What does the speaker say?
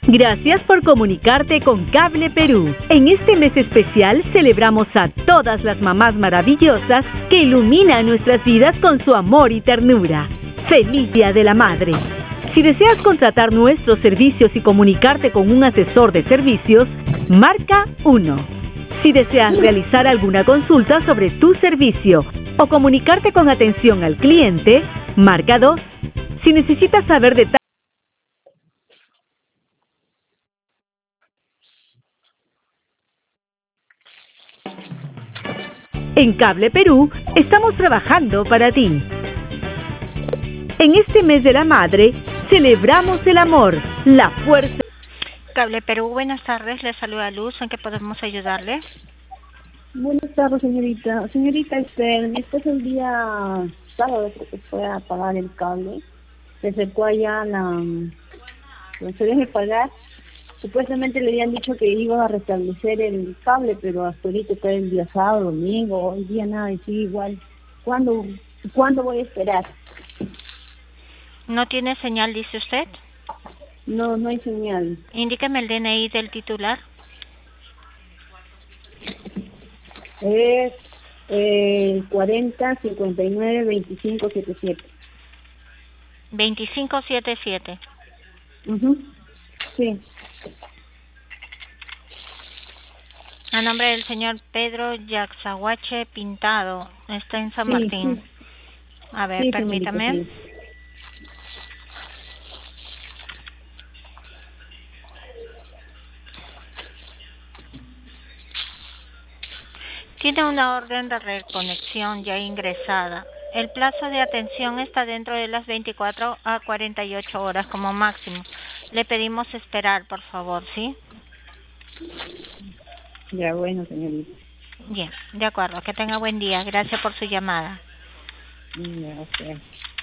Gracias por comunicarte con Cable Perú. En este mes especial celebramos a todas las mamás maravillosas que iluminan nuestras vidas con su amor y ternura. ¡Feliz Día de la Madre! Si deseas contratar nuestros servicios y comunicarte con un asesor de servicios, marca 1. Si deseas realizar alguna consulta sobre tu servicio o comunicarte con atención al cliente, marca 2. Si necesitas saber detalles en Cable Perú, estamos trabajando para ti. En este mes de la madre, celebramos el amor, la fuerza. Cable Perú, buenas tardes, le saluda Luz, ¿en qué podemos ayudarle? Buenas tardes, señorita. Señorita, mi esposo el día sábado creo que fue a pagar el cable. Se acercó allá a se deje pagar. Supuestamente le habían dicho que iban a restablecer el cable, pero hasta ahorita está el día sábado, domingo, hoy día nada, y sigue igual. ¿Cuándo voy a esperar? ¿No tiene señal, dice usted? No hay señal. Indíqueme el DNI del titular. Es 40 59 25 77. 2577. Sí. A nombre del señor Pedro Yaxahuache Pintado, está en San Martín. Sí. A ver, Sí, permítame. señorita, sí. Tiene una orden de reconexión ya ingresada. El plazo de atención está dentro de las 24 a 48 horas como máximo. Le pedimos esperar, por favor, ¿sí? Ya, bueno, señorita. Bien, de acuerdo. Que tenga buen día. Gracias por su llamada. Ya, okay.